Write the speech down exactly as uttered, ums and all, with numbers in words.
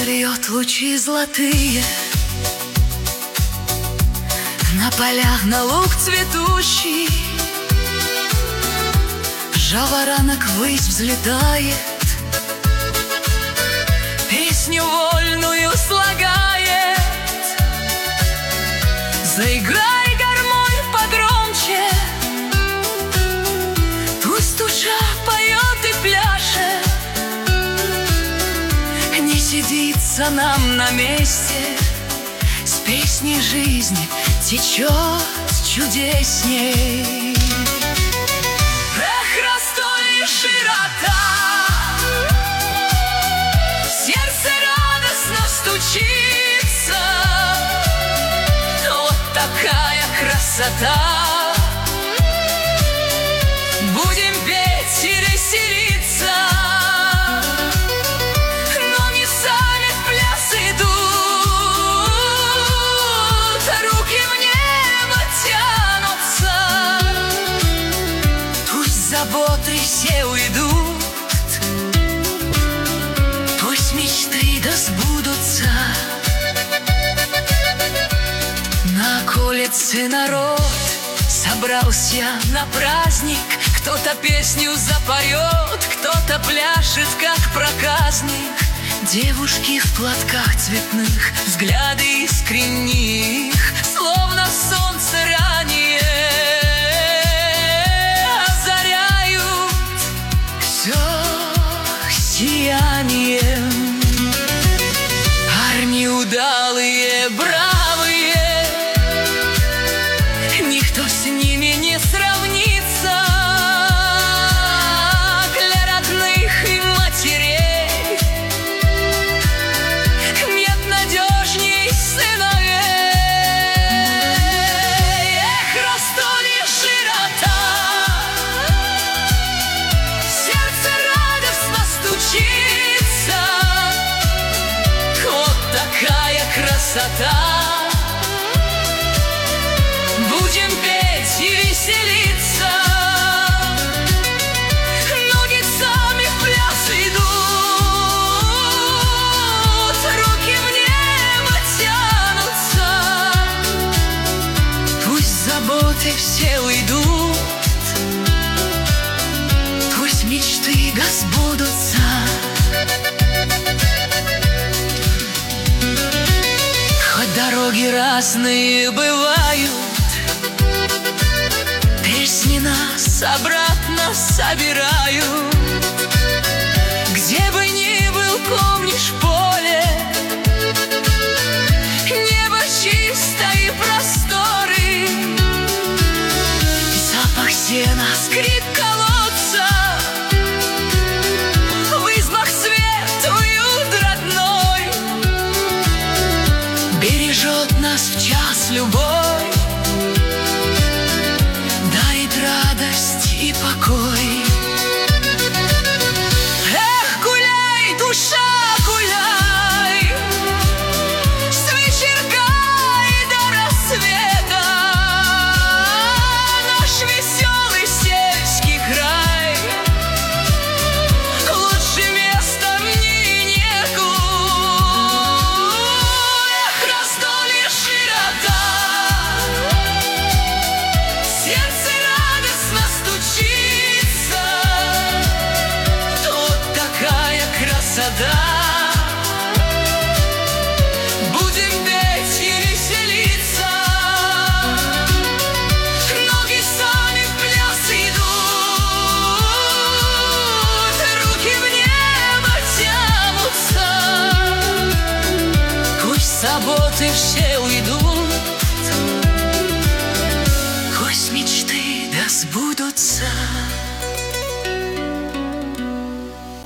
льет лучи золотые на полях, на луг цветущий. Жаворонок ввысь взлетает, песню вольную слагает. Заиграй, гармонь, погромче, пусть душа поет и пляшет. Не сидится нам на месте, с песней жизни течет чудесней. Эх, раздолье, широта, в сердце радостно стучится. Вот такая красота, будем петь и веселиться. Ноги сами в пляс идут, руки в небо тянутся. Пусть заботы все уйдут, пусть мечты да сбудутся. На улице народ собрался на праздник. Кто-то песню запоет, кто-то пляшет, как проказник. Девушки в платках цветных, взгляды искренних, словно солнце ранее, озаряют все сиянием. Парни удалые, бравые, никто с ними не сравнится. Для родных и матерей нет надежней сыновей. Эх, раздолье, широта, сердце радостно стучится. Вот такая красота, будем петь и веселиться. Ноги сами в пляс идут, руки в небо тянутся. Пусть заботы все уйдут, пусть мечты да сбудутся. Хоть дороги разные бывают, песни нас обратно собирают. Где бы ни был, помнишь поле, небо чисто и просторы, запах сена, скрип колодца, в избах свет, уют родной. Бережет нас в час любовь, дает радость и покой. Эх, гуляй, душа, гуляй, с вечерка и до рассвета. Наш веселый сельский край, лучше места мне нету. Эх, раздолье, широта, сердце радостно стучится. Вот такая красота, будем петь и веселиться. Ноги сами в пляс идут, руки в небо тянутся. Пусть заботы все уйдут, пусть мечты да сбудутся.